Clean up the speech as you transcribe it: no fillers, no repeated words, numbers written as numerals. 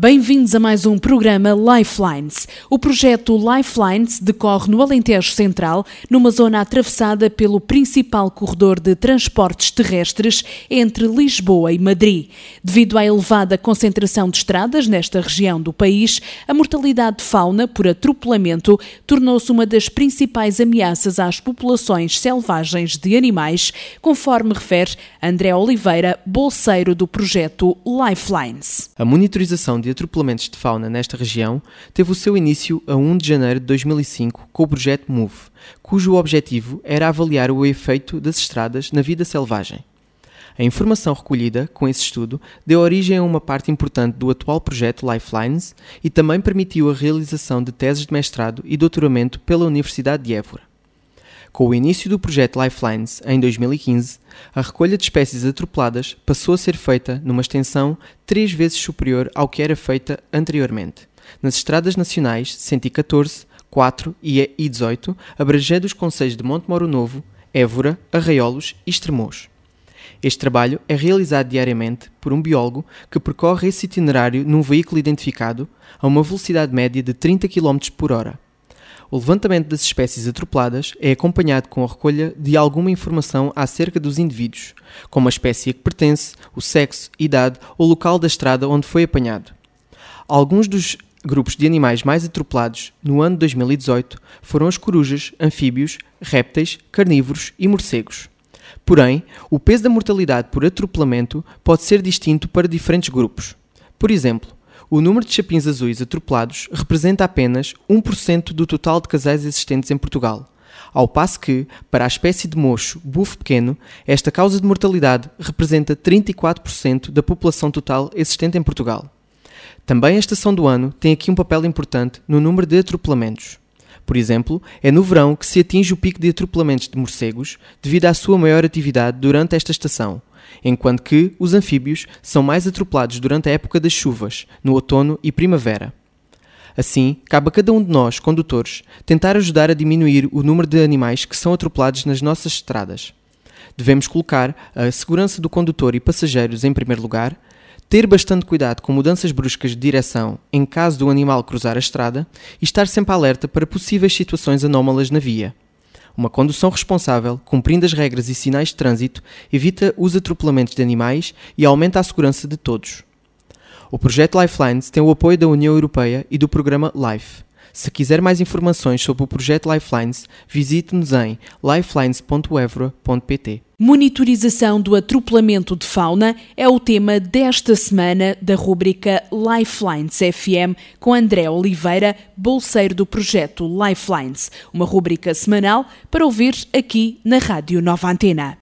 Bem-vindos a mais um programa Lifelines. O projeto Lifelines decorre no Alentejo Central, numa zona atravessada pelo principal corredor de transportes terrestres entre Lisboa e Madrid. Devido à elevada concentração de estradas nesta região do país, a mortalidade de fauna por atropelamento tornou-se uma das principais ameaças às populações selvagens de animais, conforme refere André Oliveira, bolseiro do projeto Lifelines. A monitorização de atropelamentos de fauna nesta região teve o seu início a 1 de janeiro de 2005 com o projeto MOVE, cujo objetivo era avaliar o efeito das estradas na vida selvagem. A informação recolhida com esse estudo deu origem a uma parte importante do atual projeto Lifelines e também permitiu a realização de teses de mestrado e doutoramento pela Universidade de Évora. Com o início do projeto Lifelines, em 2015, a recolha de espécies atropeladas passou a ser feita numa extensão 3 vezes superior ao que era feita anteriormente, nas estradas nacionais 114, 4 e 18, abrangendo os concelhos de Montemoro Novo, Évora, Arraiolos e Estremoz. Este trabalho é realizado diariamente por um biólogo que percorre esse itinerário num veículo identificado a uma velocidade média de 30 km por hora. O levantamento das espécies atropeladas é acompanhado com a recolha de alguma informação acerca dos indivíduos, como a espécie a que pertence, o sexo, idade ou local da estrada onde foi apanhado. Alguns dos grupos de animais mais atropelados no ano de 2018 foram as corujas, anfíbios, répteis, carnívoros e morcegos. Porém, o peso da mortalidade por atropelamento pode ser distinto para diferentes grupos. Por exemplo, o número de chapins azuis atropelados representa apenas 1% do total de casais existentes em Portugal, ao passo que, para a espécie de mocho bufo pequeno, esta causa de mortalidade representa 34% da população total existente em Portugal. Também a estação do ano tem aqui um papel importante no número de atropelamentos. Por exemplo, é no verão que se atinge o pico de atropelamentos de morcegos devido à sua maior atividade durante esta estação, enquanto que os anfíbios são mais atropelados durante a época das chuvas, no outono e primavera. Assim, cabe a cada um de nós, condutores, tentar ajudar a diminuir o número de animais que são atropelados nas nossas estradas. Devemos colocar a segurança do condutor e passageiros em primeiro lugar, ter bastante cuidado com mudanças bruscas de direção em caso do animal cruzar a estrada e estar sempre alerta para possíveis situações anómalas na via. Uma condução responsável, cumprindo as regras e sinais de trânsito, evita os atropelamentos de animais e aumenta a segurança de todos. O projeto Lifelines tem o apoio da União Europeia e do programa LIFE. Se quiser mais informações sobre o projeto Lifelines, visite-nos em lifelines.evora.pt. Monitorização do atropelamento de fauna é o tema desta semana da rúbrica Lifelines FM com André Oliveira, bolseiro do projeto Lifelines, uma rúbrica semanal para ouvir aqui na Rádio Nova Antena.